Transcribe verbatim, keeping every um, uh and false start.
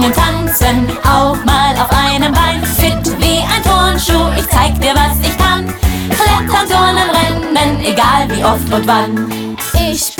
Singen, tanzen, auch mal auf einem Bein. Fit wie ein Turnschuh, ich zeig dir, was ich kann. Klettern, turnen, rennen, egal wie oft und wann. Ich